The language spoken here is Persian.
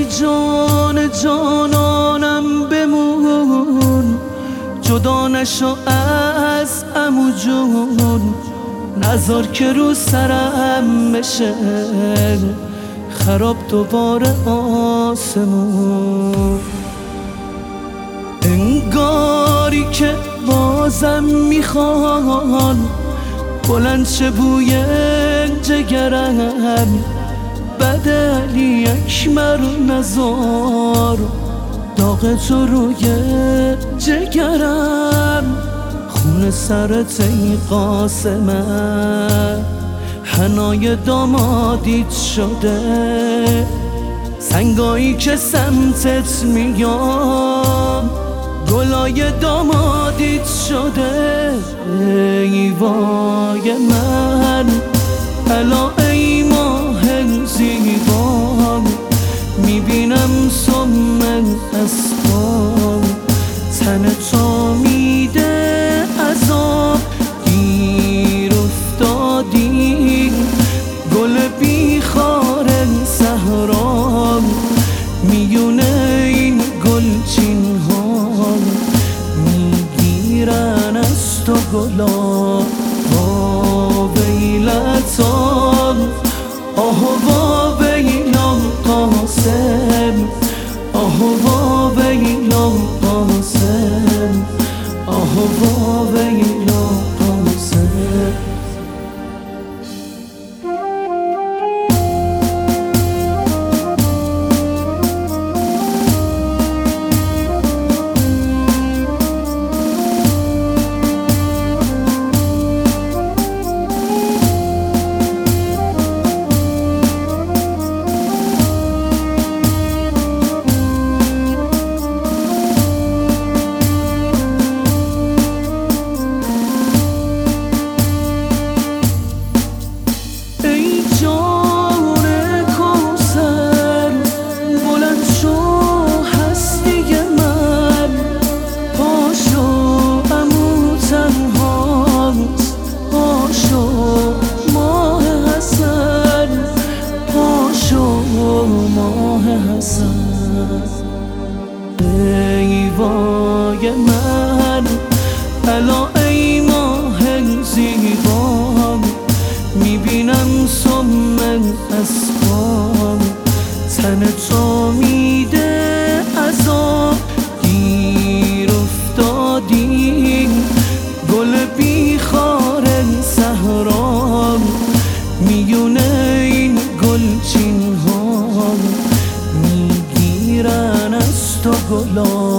جان جانانم بمون، جدا نشو از عمو جون، نذار که رو سرم بشه خراب دوباره آسمون. انگاری که بازم میخوان بلند شه بوی جگرم، بعد علی اکبر نزار داغ تو روی جگرم. خون سرت ای قاسمه حنای دامادیت شده، سنگایی که سمتت میام گلای دامادیت شده. ای وای من الا ای ماه زیبا، میبینم سم اسبام تن تو میده عذاب. گیر افتادی گل بیخار صحرا، میونه این گلچین ها میگیرن از تو گلا. ویلتان آه و ویلم قاسم، آه و ویلم قاسم، آه و ویلم قاسم. ای وای من الا ای ماه زیبا، میبینم سم اسبام تن تو میده عذاب. گیر افتادی گل بیخار صحرا، میونه این گلچین ها میگیرن از تو گلا.